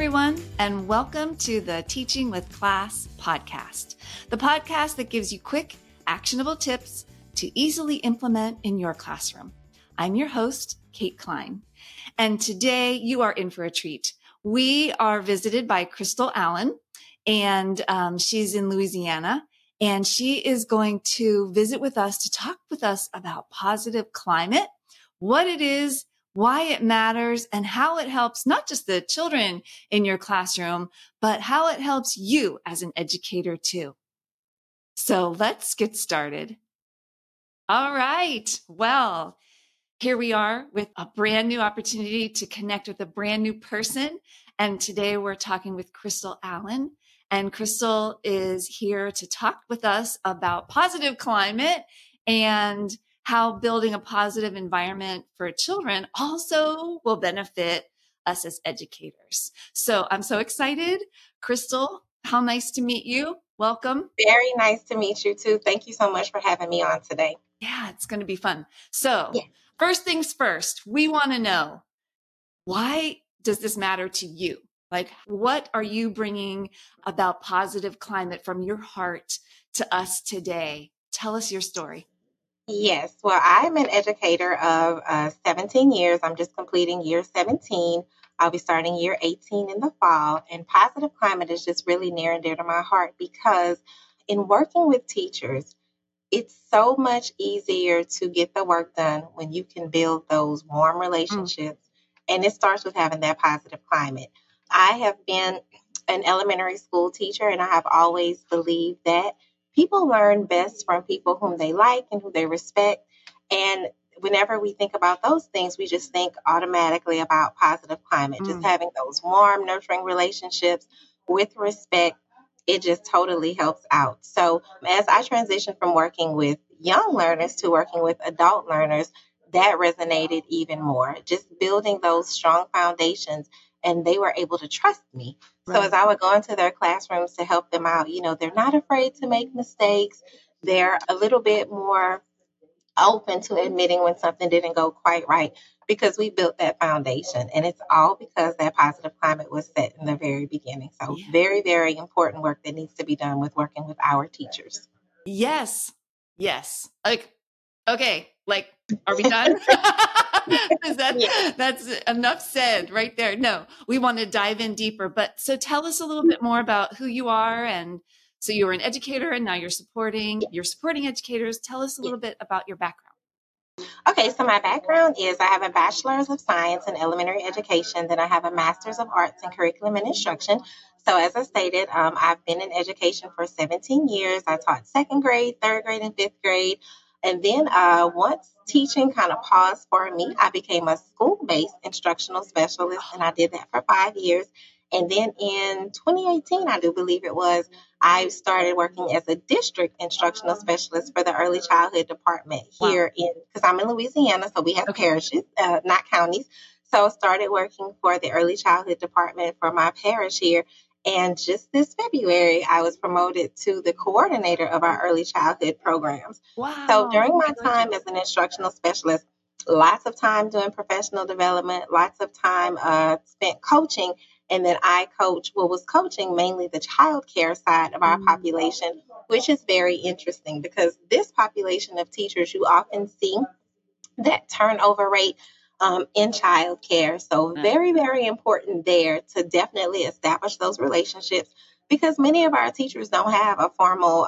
everyone, and welcome to the Teaching with Class podcast, the podcast that gives you quick, actionable tips to easily implement in your classroom. I'm your host, Kate Klein, and today you are in for a treat. We are visited by Crystal Allen, and she's in Louisiana, and she is going to visit with us to talk with us about positive climate, what it is, why it matters, and how it helps not just the children in your classroom, but how it helps you as an educator too. So let's get started. All right. Well, here we are with a brand new opportunity to connect with a brand new person. And today we're talking with Crystal Allen. And Crystal is here to talk with us about positive climate and how building a positive environment for children also will benefit us as educators. So I'm so excited. Crystal, how nice to meet you. Welcome. Very nice to meet you too. Thank you so much for having me on today. Yeah, it's going to be fun. So first things first, we want to know, why does this matter to you? Like, what are you bringing about positive climate from your heart to us today? Tell us your story. Yes, well, I'm an educator of 17 years. I'm just completing year 17. I'll be starting year 18 in the fall. And positive climate is just really near and dear to my heart because in working with teachers, it's so much easier to get the work done when you can build those warm relationships. And it starts with having that positive climate. I have been an elementary school teacher, and I have always believed that people learn best from people whom they like and who they respect. And whenever we think about those things, we just think automatically about positive climate, just having those warm, nurturing relationships with respect. It just totally helps out. So as I transitioned from working with young learners to working with adult learners, that resonated even more. Just building those strong foundations, and they were able to trust me. Right. So as I would go into their classrooms to help them out, they're not afraid to make mistakes. They're a little bit more open to admitting when something didn't go quite right because we built that foundation, and it's all because that positive climate was set in the very beginning. So very, very important work that needs to be done with working with our teachers. Yes. Okay. Are we done? That's enough said right there. No, we want to dive in deeper, but so tell us a little bit more about who you are. And so you were an educator and now you're supporting educators. Tell us a little bit about your background. Okay, so my background is I have a bachelor's of science in elementary education, then I have a master's of arts in curriculum and instruction. So as I stated, I've been in education for 17 years. I taught second grade, third grade, and fifth grade. And then once teaching kind of paused for me, I became a school-based instructional specialist, and I did that for 5 years. And then in 2018, I do believe it was, I started working as a district instructional specialist for the early childhood department here because I'm in Louisiana, so we have parishes, not counties. So I started working for the early childhood department for my parish here. And just this February, I was promoted to the coordinator of our early childhood programs. Wow. So during my time as an instructional specialist, lots of time doing professional development, lots of time spent coaching. And then I was coaching mainly the child care side of our population, which is very interesting because this population of teachers, you often see that turnover rate in child care. So very, very important there to definitely establish those relationships because many of our teachers don't have a formal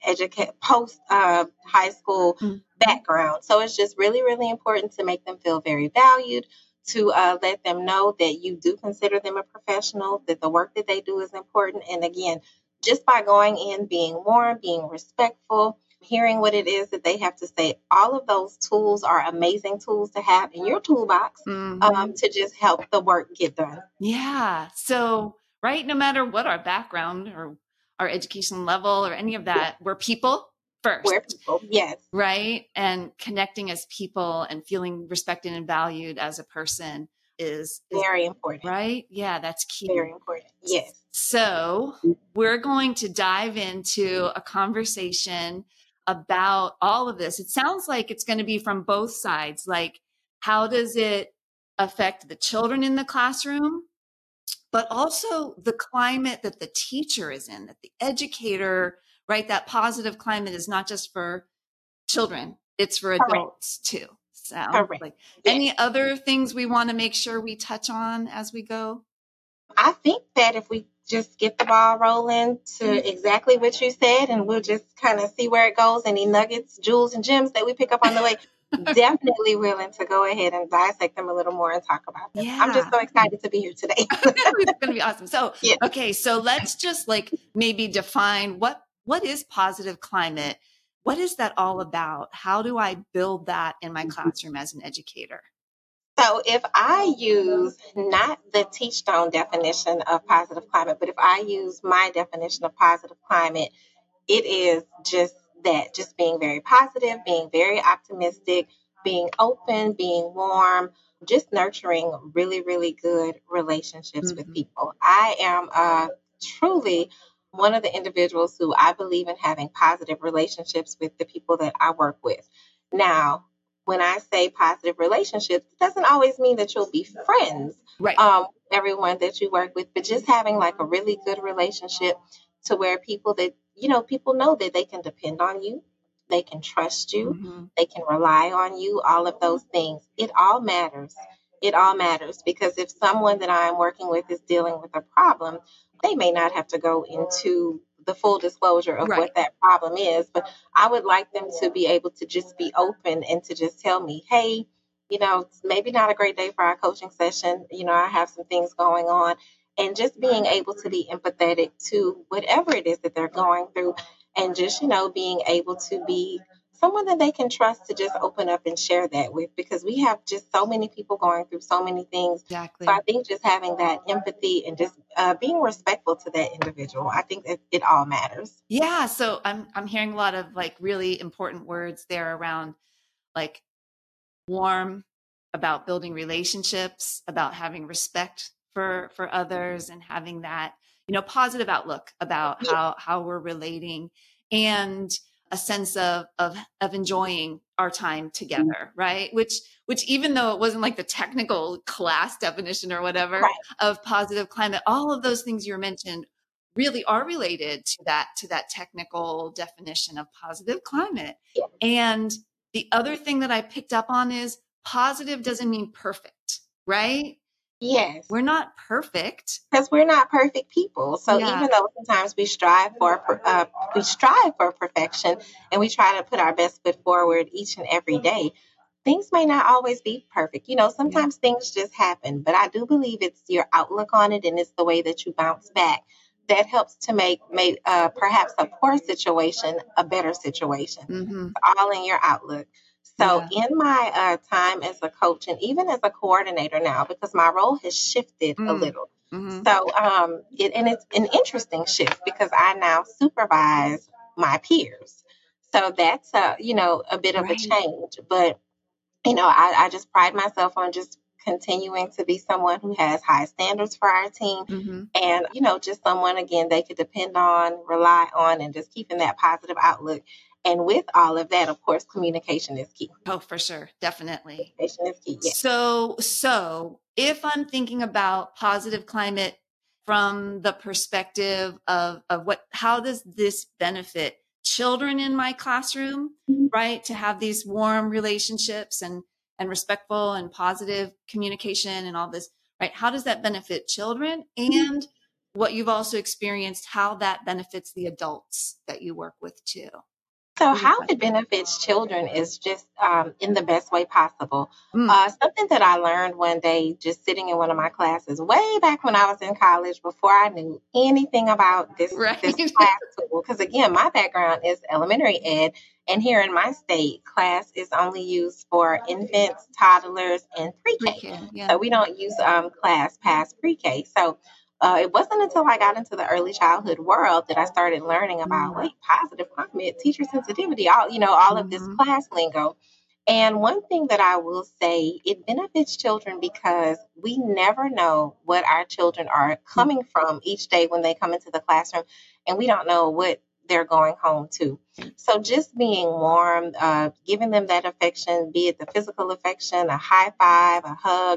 post high school background. So it's just really, really important to make them feel very valued, to let them know that you do consider them a professional, that the work that they do is important. And again, just by going in, being warm, being respectful, hearing what it is that they have to say, all of those tools are amazing tools to have in your toolbox to just help the work get done. Yeah. So, right, no matter what our background or our education level or any of that, we're people first. We're people, yes. Right. And connecting as people and feeling respected and valued as a person is very important. Right? Yeah, that's key. Very important. Yes. So we're going to dive into a conversation about all of this. It sounds like it's going to be from both sides. Like, how does it affect the children in the classroom? but also the climate that the teacher is in, that the educator, right? That positive climate is not just for children, it's for Correct. adults too. Sounds Correct. like. Yes. Any other things we want to make sure we touch on as we go? I think that if we just get the ball rolling to exactly what you said, and we'll just kind of see where it goes, any nuggets, jewels, and gems that we pick up on the way, definitely willing to go ahead and dissect them a little more and talk about them. I'm just Yeah. so excited to be here today. It's going to be awesome. So, Yeah. okay, so let's just like maybe define what is positive climate? What is that all about? How do I build that in my classroom as an educator? So if I use not the Teachstone definition of positive climate, but if I use my definition of positive climate, it is just that, just being very positive, being very optimistic, being open, being warm, just nurturing really, really good relationships with Mm-hmm. people. I am truly one of the individuals who I believe in having positive relationships with the people that I work with. Now, when I say positive relationships, it doesn't always mean that you'll be friends, Right. everyone that you work with, but just having like a really good relationship to where people that, people know that they can depend on you, they can trust you, Mm-hmm. they can rely on you, all of those things. It all matters. It all matters because if someone that I'm working with is dealing with a problem, they may not have to go into the full disclosure of Right. what that problem is, but I would like them to be able to just be open and to just tell me, hey, it's maybe not a great day for our coaching session. I have some things going on, and just being able to be empathetic to whatever it is that they're going through, and just being able to be someone that they can trust to just open up and share that with, because we have just so many people going through so many things. So I Exactly. think just having that empathy and just being respectful to that individual, I think that it all matters. Yeah. So I'm hearing a lot of like really important words there around like warm, about building relationships, about having respect for others and having that, positive outlook about Yeah. how we're relating, and a sense of enjoying our time together, right? Which even though it wasn't like the technical class definition or whatever Right. of positive climate, all of those things you mentioned really are related to that technical definition of positive climate. Yeah. And the other thing that I picked up on is positive doesn't mean perfect, right? Yes. We're not perfect. Because we're not perfect people. So Yeah. even though sometimes we strive for perfection, and we try to put our best foot forward each and every day, things may not always be perfect. Yeah. Sometimes things just happen, but I do believe it's your outlook on it, and it's the way that you bounce back that helps to make perhaps a poor situation a better situation. Mm-hmm. It's all in your outlook. So Yeah. in my time as a coach, and even as a coordinator now, because my role has shifted a Mm. little. Mm-hmm. So it's an interesting shift because I now supervise my peers. So that's a bit of a Right. change. But I just pride myself on just continuing to be someone who has high standards for our team, Mm-hmm. and just someone again they could depend on, rely on, and just keeping that positive outlook. And with all of that, of course, communication is key. Oh, for sure. Definitely. Communication is key. Yes. So if I'm thinking about positive climate from the perspective of how does this benefit children in my classroom, right? To have these warm relationships and respectful and positive communication and all this, right? How does that benefit children? And what you've also experienced, how that benefits the adults that you work with too. So, What do you how think? it benefits children is just in the best way possible. Mm, Something that I learned one day just sitting in one of my classes way back when I was in college, before I knew anything about this right. class tool. Because again, my background is elementary ed, and here in my state, class is only used for infants, toddlers, and pre-K. Pre-K. Yeah. So we don't use class past pre-K. So it wasn't until I got into the early childhood world that I started learning about positive climate, teacher sensitivity, all of this Mm-hmm. class lingo. And one thing that I will say, it benefits children because we never know what our children are coming from each day when they come into the classroom, and we don't know what they're going home to. So just being warm, giving them that affection, be it the physical affection, a high five, a hug,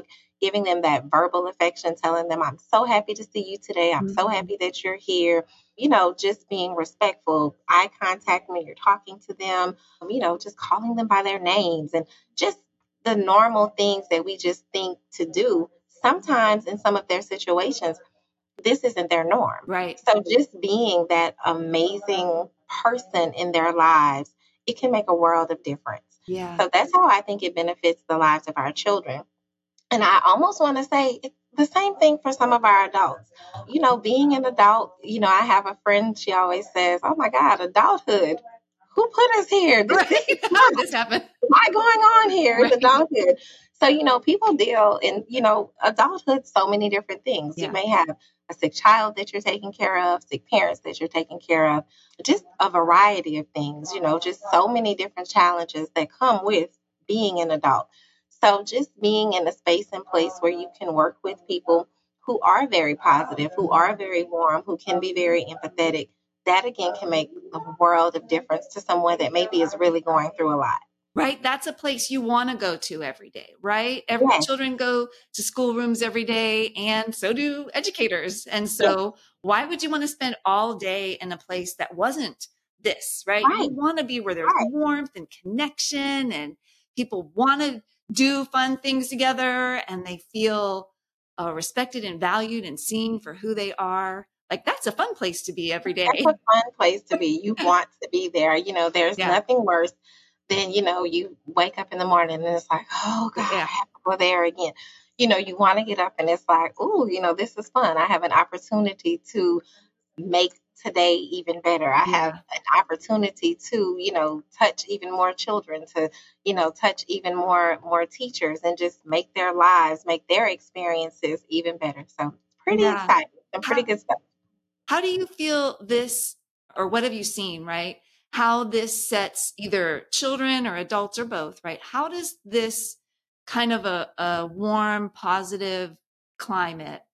giving them that verbal affection, telling them, I'm so happy to see you today. I'm so Mhm. happy that you're here. Just being respectful, eye contact when you're talking to them, just calling them by their names and just the normal things that we just think to do. Sometimes in some of their situations, this isn't their norm. Right. So just being that amazing person in their lives, it can make a world of difference. Yeah. So that's how I think it benefits the lives of our children. And I almost want to say it's the same thing for some of our adults. Being an adult, I have a friend, she always says, oh my God, adulthood. Who put us here? This is Right. How did not this happen? a lot going on here in Right. adulthood. So, people deal in, adulthood, so many different things. You Yeah. may have a sick child that you're taking care of, sick parents that you're taking care of, just a variety of things, just so many different challenges that come with being an adult. So just being in a space and place where you can work with people who are very positive, who are very warm, who can be very empathetic, that again can make a world of difference to someone that maybe is really going through a lot. Right. That's a place you want to go to every day, right? Yes, Children go to schoolrooms every day, and so do educators. And yes, so why would you want to spend all day in a place that wasn't this, right? You right, want to be where there's right. warmth and connection, and people want to do fun things together, and they feel respected and valued and seen for who they are. Like, that's a fun place to be every That's day. a fun place to be. You want to be there. There's Yeah. nothing worse than, you wake up in the morning and it's like, oh God, I Yeah. have to go there again. You want to get up and it's like, oh, this is fun. I have an opportunity to make today even better. I have Yeah. an opportunity to, touch even more children, to, touch even more teachers and just make their lives, make their experiences even better. So pretty Yeah. exciting. Some pretty How, good stuff. How do you feel this, or what have you seen, right? How this sets either children or adults or both, right? How does this kind of a warm, positive climate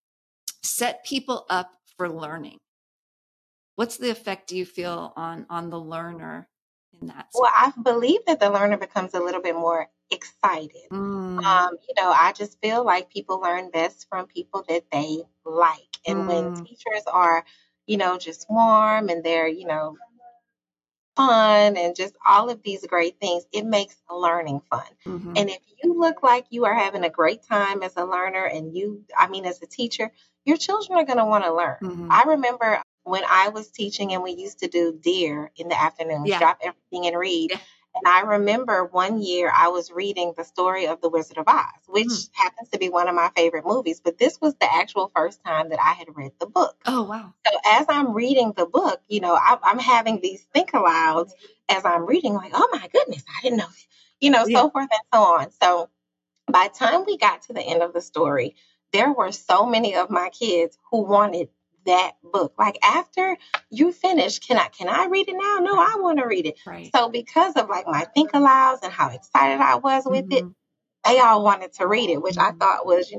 set people up for learning? What's the effect do you feel on the learner in that Well, sense? I believe that the learner becomes a little bit more excited. Mm, I just feel like people learn best from people that they like. And when mm, teachers are, just warm and they're, fun and just all of these great things, it makes learning fun. hmm. And if you look like you are having a great time as a learner and as a teacher, your children are going to want to learn. Hmm. I remember when I was teaching and we used to do DEAR in the afternoons, Yeah. drop everything and read. Yeah. And I remember one year I was reading the story of The Wizard of Oz, Mm. which happens to be one of my favorite movies, but this was the actual first time that I had read the book. Oh, wow. So as I'm reading the book, I'm having these think alouds as I'm reading, like, oh my goodness, I didn't know, Yeah. so forth and so on. So by the time we got to the end of the story, there were so many of my kids who wanted that book. Like after you finish, can I read it now? No, I want to read it. Right. So because of like my think alouds and how excited I was with it, Hmm. they all wanted to read it, which I Hmm. thought was,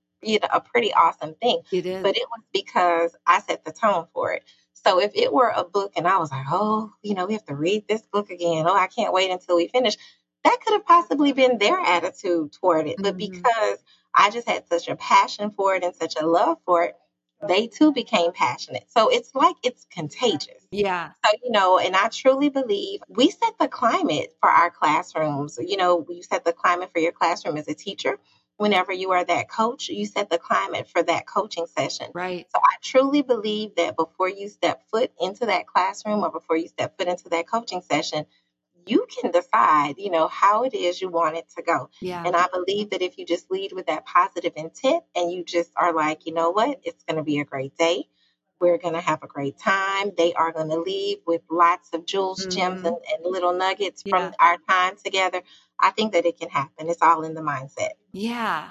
a pretty awesome thing. It is. But it was because I set the tone for it. So if it were a book and I was like, oh, we have to read this book again. Oh, I can't wait until we finish. That could have possibly been their attitude toward it. But Hmm. because I just had such a passion for it and such a love for it, they too became passionate. So it's like it's contagious. Yeah. So, and I truly believe we set the climate for our classrooms. You set the climate for your classroom as a teacher. Whenever you are that coach, you set the climate for that coaching session. Right. So I truly believe that before you step foot into that classroom or before you step foot into that coaching session, you can decide, how it is you want it to go. Yeah. And I believe that if you just lead with that positive intent and you just are like, you know what, it's going to be a great day. We're going to have a great time. They are going to leave with lots of jewels, gems, Hmm. and little nuggets Yeah. from our time together. I think that it can happen. It's all in the mindset. Yeah.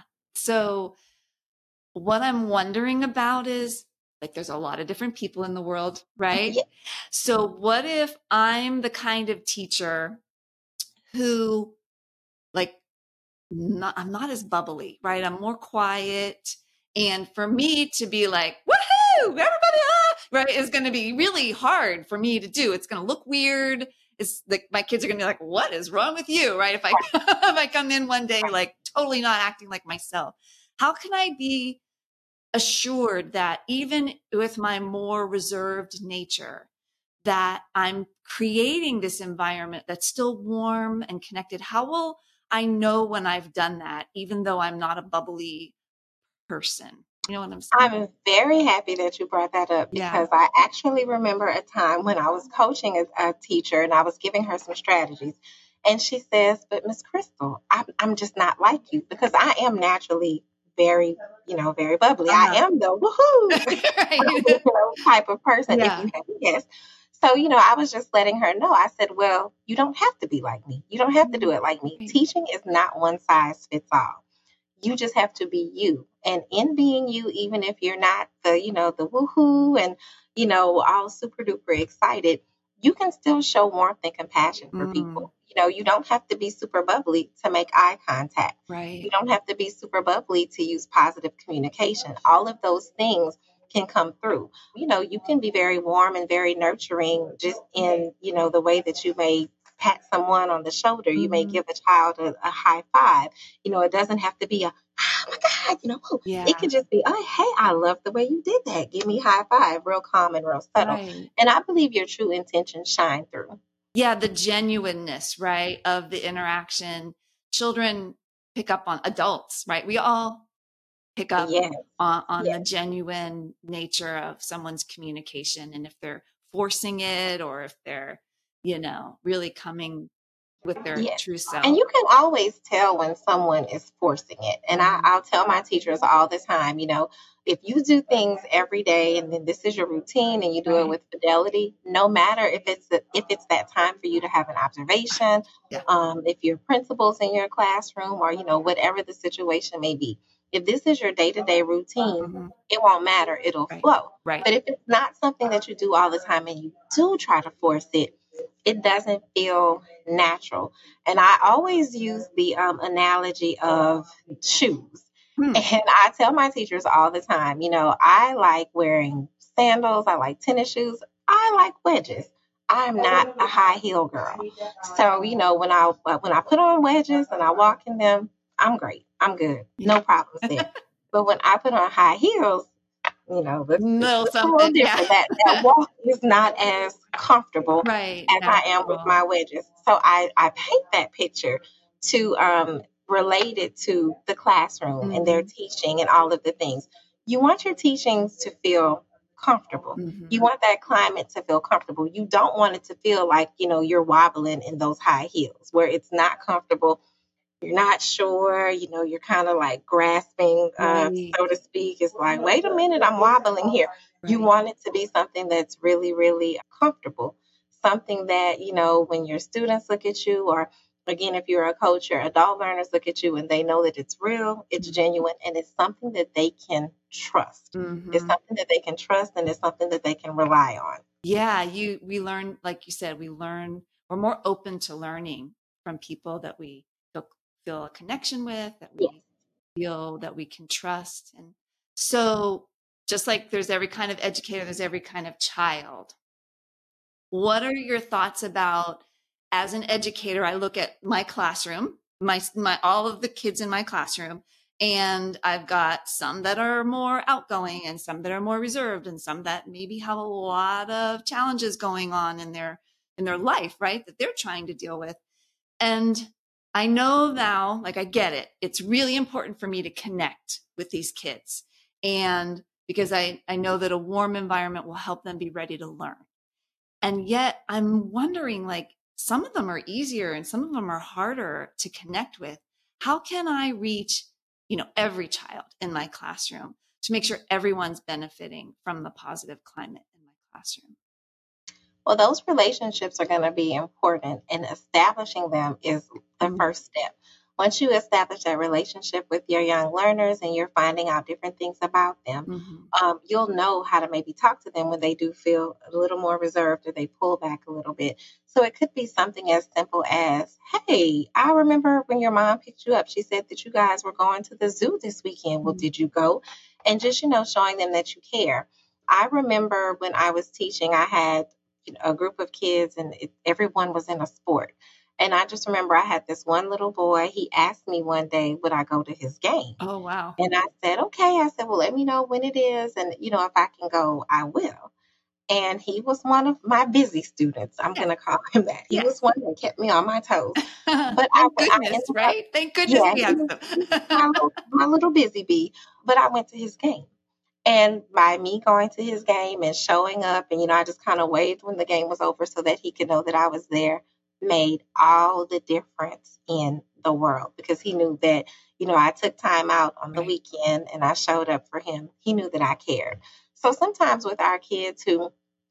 So what I'm wondering about is, like, there's a lot of different people in the world, right? Yeah, So what if I'm the kind of teacher who, like, I'm not as bubbly, right? I'm more quiet. And for me to be like, woohoo, everybody, right, is going to be really hard for me to do. It's going to look weird. It's like my kids are going to be like, what is wrong with you, right? If I if I come in one day like totally not acting like myself. How can I be assured that even with my more reserved nature, that I'm creating this environment that's still warm and connected? How will I know when I've done that, even though I'm not a bubbly person? You know what I'm saying? I'm very happy that you brought that up Yeah. because I actually remember a time when I was coaching a teacher and I was giving her some strategies. And she says, "But Miss Crystal, I'm just not like you because I am naturally very, very bubbly. I Uh-huh. am the woohoo Right. type of person, if Yeah. you have a guess." So, I was just letting her know. I said, "Well, you don't have to be like me. You don't have to do it like me. Right. Teaching is not one size fits all. You just have to be you. And in being you, even if you're not the woohoo and, all super duper excited, you can still show warmth and compassion for Mm, people. You don't have to be super bubbly to make eye contact. You right. don't have to be super bubbly to use positive communication. All of those things can come through. You can be very warm and very nurturing just in, the way that you may pat someone on the shoulder. You may Mhm. give a child a high five. It doesn't have to be a, oh my God, it Yeah. can just be, oh, hey, I love the way you did that. Give me a high five, real calm and real subtle. Right. And I believe your true intentions shine through. Yeah, the genuineness, right, of the interaction. Children pick up on adults, right? We all pick up Yes, on the yes, genuine nature of someone's communication, and if they're forcing it or if they're, really coming with their yes. true And self. you can always tell when someone is forcing it. And Mhm. I'll tell my teachers all the time, if you do things every day and then this is your routine and you do it Right. with fidelity, no matter if it's that time for you to have an observation, Yeah. if your principal's in your classroom or whatever the situation may be, if this is your day to day routine, Mhm. it won't matter. It'll Right. flow. Right. But if it's not something that you do all the time and you do try to force it, it doesn't feel natural. And I always use the analogy of shoes. Hmm. And I tell my teachers all the time, I like wearing sandals, I like tennis shoes, I like wedges. I'm not a high heel girl. So, when I put on wedges and I walk in them, I'm great. I'm good. Yeah. No problems there. But when I put on high heels, it's Little a little something. Yeah. different. That walk is not as comfortable Right. as I am with Natural. my wedges. So I paint that picture to relate it to the classroom and their Mhm. teaching and all of the things. You want your teachings to feel comfortable. You Mhm. want that climate to feel comfortable. You don't want it to feel like, you're wobbling in those high heels where it's not comfortable. You're not sure, you're kind of like grasping, Right. so to speak. It's like, wait a minute, I'm wobbling here. You Right. want it to be something that's really, really comfortable. Something that, when your students look at you, or again, if you're a coach, your adult learners look at you and they know that it's real, it's genuine, and it's something that they can trust. It's Mhm. something that they can trust and it's something that they can rely on. Yeah, we learn, like you said, we're more open to learning from people that we feel, feel a connection with, that Yes. we feel that we can trust. And so just like there's every kind of educator, there's every kind of child. What are your thoughts about, as an educator, I look at my classroom, my all of the kids in my classroom, and I've got some that are more outgoing and some that are more reserved and some that maybe have a lot of challenges going on in their life, right? That they're trying to deal with. And I know now, like I get it. It's really important for me to connect with these kids. And because I know that a warm environment will help them be ready to learn. And yet I'm wondering, like, some of them are easier and some of them are harder to connect with. How can I reach, every child in my classroom to make sure everyone's benefiting from the positive climate in my classroom? Well, those relationships are going to be important, and establishing them is the Mm-hmm. first step. Once you establish that relationship with your young learners and you're finding out different things about them, Mm-hmm. you'll know how to maybe talk to them when they do feel a little more reserved or they pull back a little bit. So it could be something as simple as, hey, I remember when your mom picked you up, she said that you guys were going to the zoo this weekend. Well, did you go? And just, showing them that you care. I remember when I was teaching, I had a group of kids and everyone was in a sport. And I just remember I had this one little boy. He asked me one day, would I go to his game? Oh, wow. And I said, okay. I said, well, let me know when it is. And, if I can go, I will. And he was one of my busy students. I'm Yes. going to call him that. He was Yes. one that kept me on my toes. But Thank I goodness, ended up, right? Thank goodness yeah, we he have was, them. he was my little busy bee. But I went to his game. And by me going to his game and showing up, and I just kind of waved when the game was over so that he could know that I was there, made all the difference in the world because he knew that, I took time out on the Right. weekend and I showed up for him. He knew that I cared. So sometimes with our kids who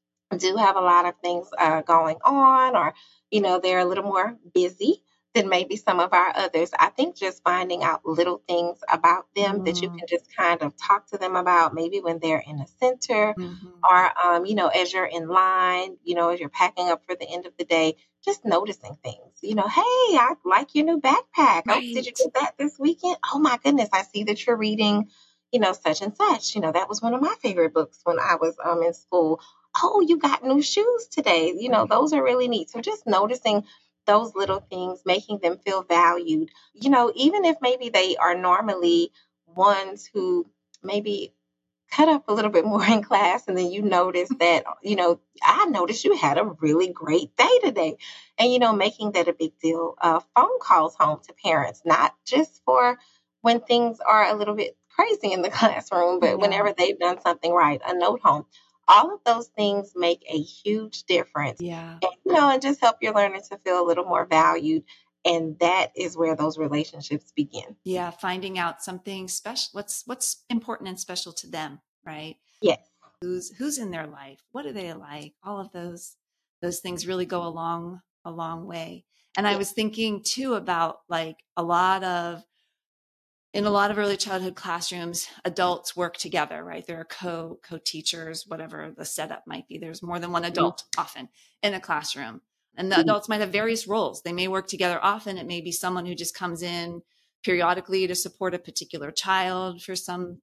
do have a lot of things going on, or they're a little more busy than maybe some of our others, I think just finding out little things about them that you Mm, can just kind of talk to them about, maybe when they're in a center, mhm. or as you're in line, as you're packing up for the end of the day, just noticing things. Hey, I like your new backpack. Oh, did you Right. get that this weekend? Oh my goodness, I see that you're reading such and such. That was one of my favorite books when I was in school. Oh, you got new shoes today. Right. Those are really neat. So just noticing those little things, making them feel valued, even if maybe they are normally ones who maybe cut up a little bit more in class. And then you notice that, I noticed you had a really great day today. And, making that a big deal. Phone calls home to parents, not just for when things are a little bit crazy in the classroom, but Yeah. whenever they've done something right, a note home. All of those things make a huge difference. Yeah. And, and just help your learner to feel a little more valued. And that is where those relationships begin. Yeah. Finding out something special. What's important and special to them, right? Yes. Who's in their life? What do they like? All of those things really go a long way. And I Yes. was thinking too about like in a lot of early childhood classrooms, adults work together, right? There are co-teachers, whatever the setup might be. There's more than one adult often in a classroom. And the adults might have various roles. They may work together often. It may be someone who just comes in periodically to support a particular child for some,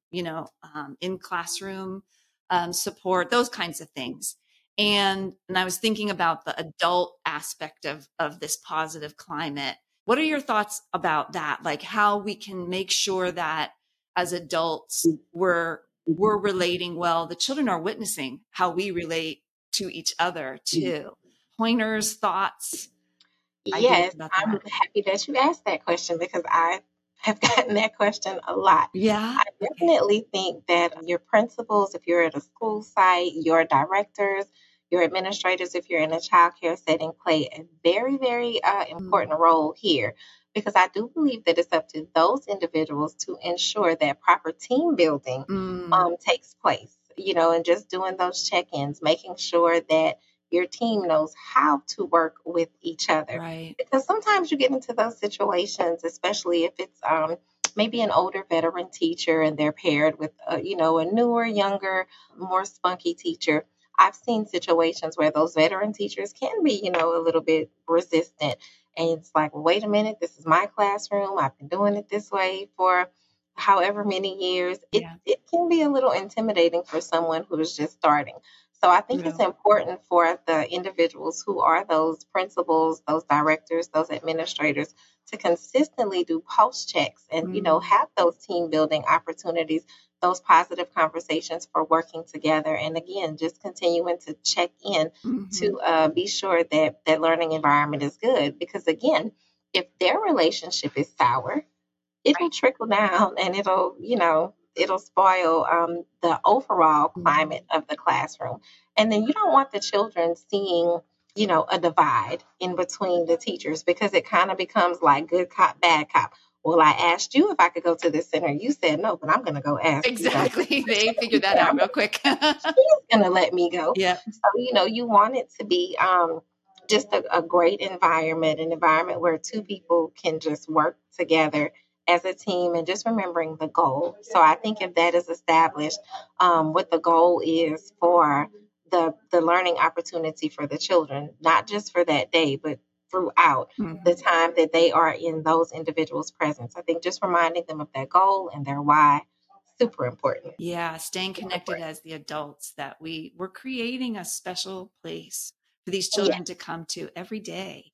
in classroom support, those kinds of things. And I was thinking about the adult aspect of this positive climate. What are your thoughts about that? Like how we can make sure that as adults we're relating well. The children are witnessing how we relate to each other too. Pointers, thoughts, ideas Yes, about I'm that. happy that you asked that question because I have gotten that question a lot. Yeah. I Okay. definitely think that your principals, if you're at a school site, your directors, your administrators, if you're in a childcare setting, play a very, very Mm, important role here because I do believe that it's up to those individuals to ensure that proper team building mm, takes place, and just doing those check ins, making sure that your team knows how to work with each other. right. Because sometimes you get into those situations, especially if it's maybe an older veteran teacher and they're paired with, a newer, younger, more spunky teacher. I've seen situations where those veteran teachers can be, a little bit resistant. And it's like, well, wait a minute, this is my classroom. I've been doing it this way for however many years. It, Yeah. it can be a little intimidating for someone who is just starting. So I think it's True. important for the individuals who are those principals, those directors, those administrators to consistently do pulse checks and, Mm, have those team building opportunities, those positive conversations for working together. And again, just continuing to check in mhm. to be sure that that learning environment is good. Because again, if their relationship is sour, it'll Right. trickle down and it'll spoil the overall climate Mhm. of the classroom. And then you don't want the children seeing a divide in between the teachers because it kind of becomes like good cop bad cop. Well, I asked you if I could go to this center, you said no, but I'm going to go ask Exactly. They figured that out real quick. she's going to let me go. Yeah. So, you want it to be just a great environment, an environment where two people can just work together as a team and just remembering the goal. So I think if that is established, what the goal is for the learning opportunity for the children, not just for that day, but throughout the Mhm. time that they are in those individuals' presence. I think just reminding them of their goal and their why, super important. Yeah, staying Super connected important. as the adults that we're creating a special place for these Yeah. children to come to every day.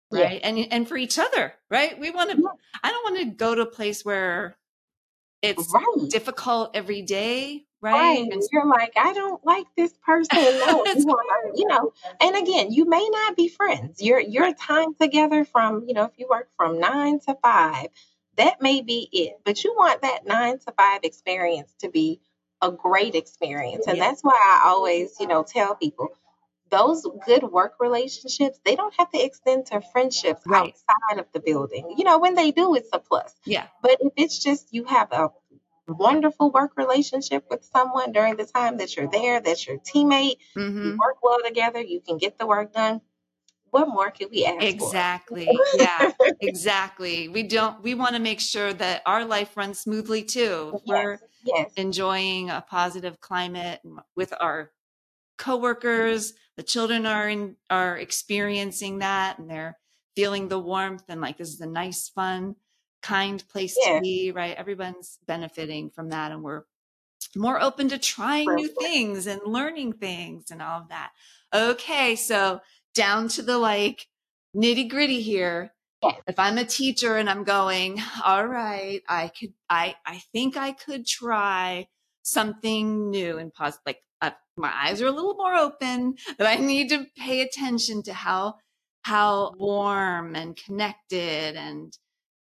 right? And for each other, right? I don't want to go to a place where it's right. difficult every day, Right. right? You're like, I don't like this person. No, you It's want to, and again, you may not be friends. Your right, time together from, if you work from 9 to 5, that may be it. But you want that 9 to 5 experience to be a great experience. And yeah, that's why I always, tell people those good work relationships, they don't have to extend to friendships right, outside of the building. When they do, it's a plus. yeah, But if it's just you have a wonderful work relationship with someone during the time that you're there, that's your teammate, you mm-hmm. work well together, you can get the work done, what more could we ask for? Exactly. Yeah, exactly. We want to make sure that our life runs smoothly too. If Yes, we're yes, enjoying a positive climate with our coworkers, the children are experiencing that and they're feeling the warmth and like this is a nice, fun, kind place to yes. be, right? Everyone's benefiting from that and we're more open to trying new things and learning things and all of that. Okay, so down to the like nitty gritty here. Yes. If I'm a teacher and I'm going, all right, I think I could try something new and positive. Like my eyes are a little more open, but I need to pay attention to how warm and connected and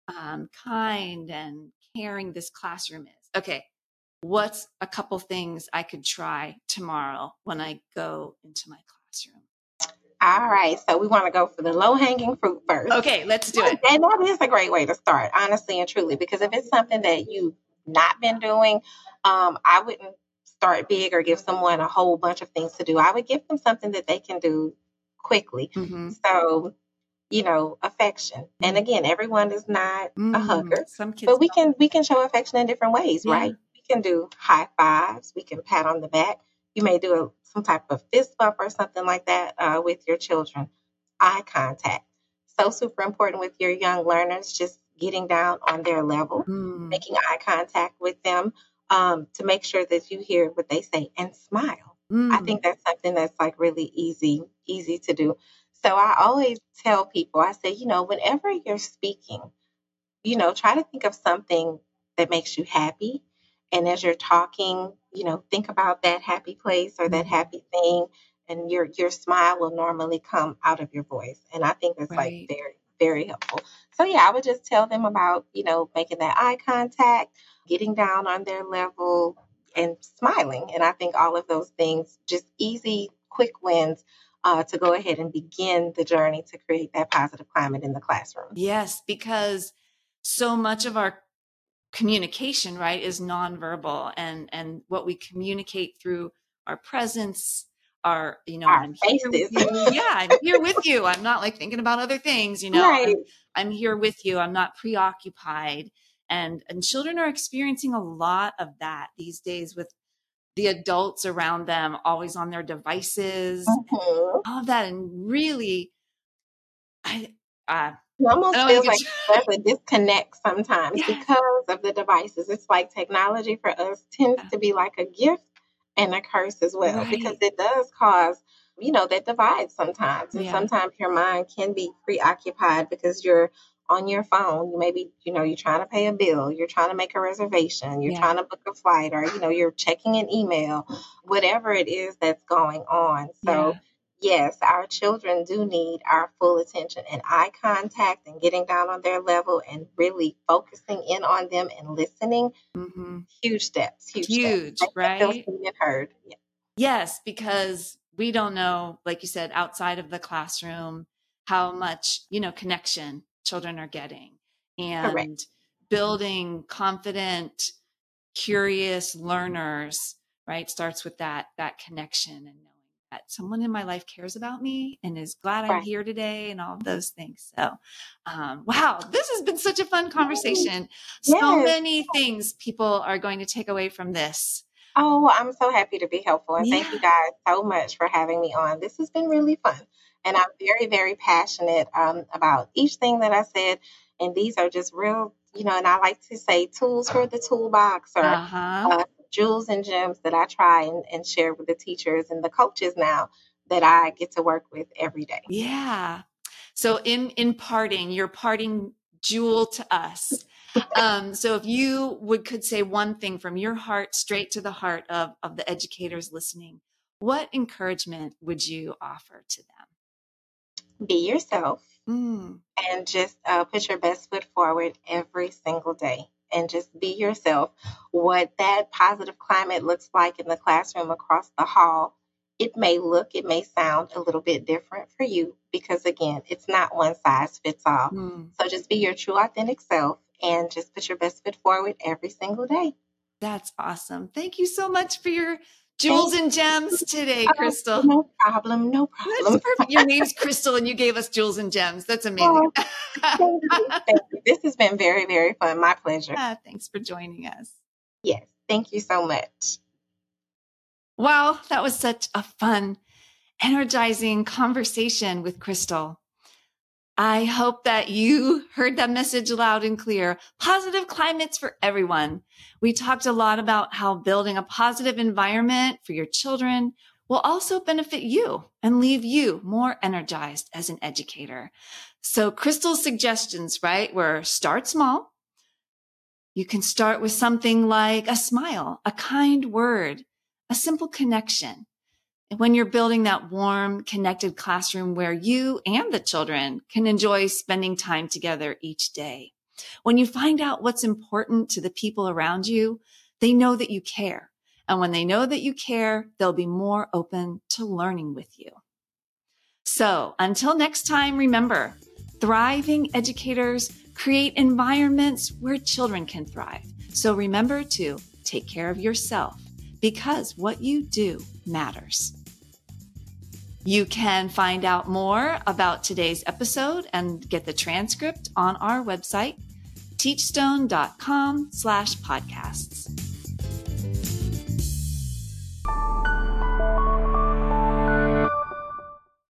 kind and caring this classroom is. Okay, what's a couple things I could try tomorrow when I go into my classroom? All right, so we want to go for the low hanging fruit first. Okay, let's do it. And that is a great way to start, honestly and truly, because if it's something that you've not been doing, I wouldn't start big or give someone a whole bunch of things to do. I would give them something that they can do quickly. Mm-hmm. So, affection. And again, everyone is not a hugger, Some kids but we can show affection in different ways, yeah. right? We can do high fives. We can pat on the back. You may do some type of fist bump or something like that with your children. Eye contact. So super important with your young learners, just getting down on their level, making eye contact with them to make sure that you hear what they say and smile. I think that's something that's like really easy to do. So I always tell people, I say, whenever you're speaking, try to think of something that makes you happy. And as you're talking, think about that happy place or that happy thing, and your smile will normally come out of your voice. And I think that's like Right. very, very helpful. So yeah, I would just tell them about, making that eye contact, getting down on their level and smiling. And I think all of those things, just easy, quick wins to go ahead and begin the journey to create that positive climate in the classroom. Yes, because so much of our communication, right, is nonverbal and what we communicate through our presence, Our I'm here with faces. you. Yeah, I'm here with you. I'm not like thinking about other things, Right. I'm here with you. I'm not preoccupied. And children are experiencing a lot of that these days with the adults around them always on their devices, Mhm. all of that. And really, I It almost don't want feels to like get there's a disconnect sometimes yes. because of the devices. It's like technology for us tends to be like a gift and a curse as well, because Right. it does cause, that divide sometimes. And Yeah. sometimes your mind can be preoccupied because you're on your phone. You maybe, you're trying to pay a bill, you're trying to make a reservation, you're Yeah. trying to book a flight, or, you're checking an email, whatever it is that's going on. Yeah. So yes, our children do need our full attention and eye contact and getting down on their level and really focusing in on them and listening. Mm-hmm. Huge steps, huge steps. Huge, Make them feel right? seen and heard. Yeah. Yes, because we don't know, like you said, outside of the classroom, how much, connection children are getting Correct. and building confident, curious learners, right? Starts with that connection and knowing that someone in my life cares about me and is glad I'm Right. here today and all of those things. So, wow, this has been such a fun conversation. So Yes. many things people are going to take away from this. Oh, I'm so happy to be helpful. And thank you Yeah. guys so much for having me on. This has been really fun. And I'm very, very passionate about each thing that I said. And these are just real, and I like to say tools for the toolbox or Uh-huh. jewels and gems that I try and share with the teachers and the coaches now that I get to work with every day. Yeah. So in parting, your parting jewel to us. So if you could say one thing from your heart straight to the heart of the educators listening, what encouragement would you offer to them? Be yourself Mm. and just put your best foot forward every single day. And just be yourself. What that positive climate looks like in the classroom across the hall, it may sound a little bit different for you because, again, it's not one size fits all. Mm. So just be your true, authentic self and just put your best foot forward every single day. That's awesome. Thank you so much for your jewels and gems today, Crystal. No problem. That's perfect. Your name's Crystal and you gave us jewels and gems. That's amazing. Thank you. This has been very, very fun. My pleasure. Thanks for joining us. Yes. Thank you so much. Wow, that was such a fun, energizing conversation with Crystal. I hope that you heard that message loud and clear. Positive climates for everyone. We talked a lot about how building a positive environment for your children will also benefit you and leave you more energized as an educator. So Crystal's suggestions, right, were start small. You can start with something like a smile, a kind word, a simple connection. And when you're building that warm, connected classroom where you and the children can enjoy spending time together each day. When you find out what's important to the people around you, they know that you care. And when they know that you care, they'll be more open to learning with you. So until next time, remember, thriving educators create environments where children can thrive. So remember to take care of yourself because what you do matters. You can find out more about today's episode and get the transcript on our website, teachstone.com/podcasts.